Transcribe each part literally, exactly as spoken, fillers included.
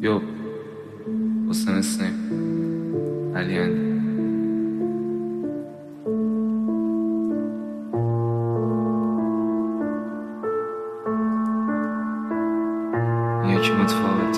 یو حسین اسنیپ علی اندی یکی متفاوت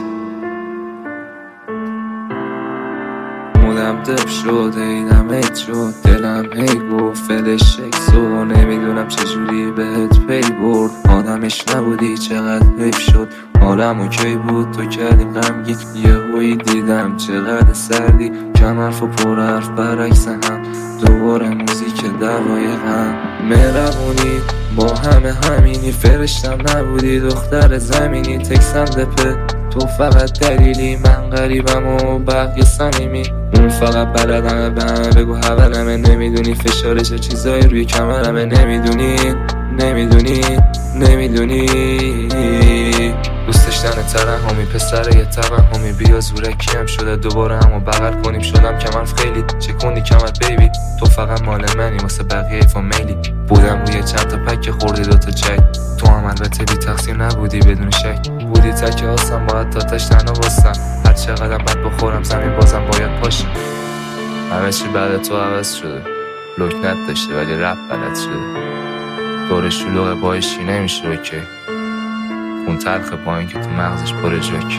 مودم دب شد اینم هیت شد دلم هی گفت فلش اکسو نمیدونم چجوری بهت پی برد آدمش نبودی چقدر حیف شد حالم اوکی بود تو کردی غمگین یه هویی دیدم چقدر سردی کم حرف و پر حرف برعکس هم دوباره موزیک دوای هم مهربونی با همه همینی فرشتم نبودی دختر زمینی تکسم دپه تو فقط دلیلی من غریبم و بقیه صمیمی اون فقط بلدمه به همه بگو حولمه نمیدونی فشار چه چیزایی روی کمرمه نمیدونی نمیدونی نمیدونی دوست داشتن ترحمی پسر یه توهمی بیا زورکی هم شده دوباره همو بغل کنیم شدم کمرف خیلی چکوندی کمت بیبی تو فقط مال منی واسه بقیه فامیلی بودم روی چند تا پک خوردی دوتا چای تو هم البته بی تقصیر نبودی بدون شک بودی تکه هستم باید تا تش تنها باستم هر چقدر بد بخورم زمین بازم باید پاشم همه چی بعد تو عوض شده لکنت داشته ولی رپ بلد شده دور شلوغ بایشی نمیشه اوکی اون تلخ پایین که تو مغزش پر جاک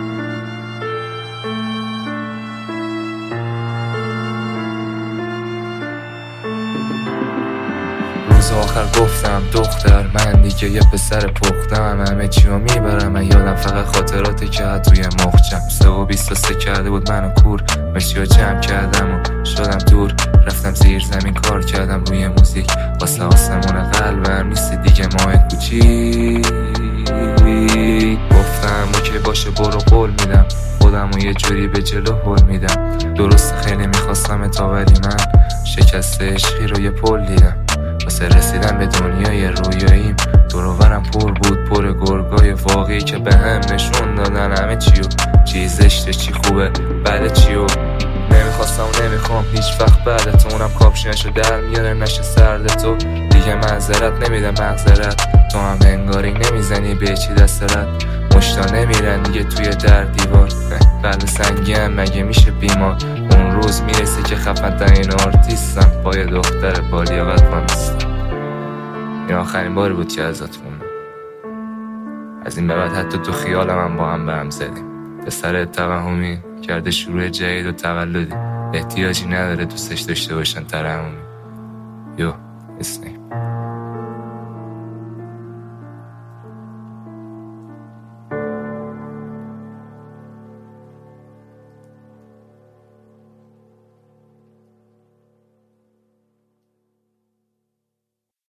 روز آخر گفتم دختر من دیگه یه پسر پختم همه چی رو میبرم من یادم فقط خاطراته که توی مخچم سه و بیست و سه کرده بود منو کور مشی رو جمع کردم و شدم دور رفتم زیر زمین کار کردم روی موزیک واسه آسمون قلبم نیست دیگه ماه کوچیک گفتم اوکی باشه برو قول میدم خودم و یه جوری به جلو هل میدم درست خیلی میخواستم تا ولی من شکست عشقی رو یه پل دیدم واسه رسیدن به دنیای رویاییم دروبرم پر بود پر گرگای واقعی که به هم نشون دادن همه چیو چی زشته چی خوبه بعد چیو نمیخواستم و نمیخوام هیچ وقت بعد تو اونم کاپشنشو در میاره نشه سرد تو دیگه معذرت نمیده مغزرت تو هم انگاری نمیزنی به چی دست رد مشتا نمیرن دیگه توی در دیوار قلب سنگی هم مگه میشه بیمار اون روز میرسه که خفن ترین آرتیستم با یه دختر با لیاقت وانستم این آخرین باری بود که ازت موندم از این به بعد حتی تو خیالم هم با هم به هم زدیم پسر توهمی کرده شروع جدید و تولدی احتیاجی نداره دوستش داشته باشن ترحمی یو اسنیپ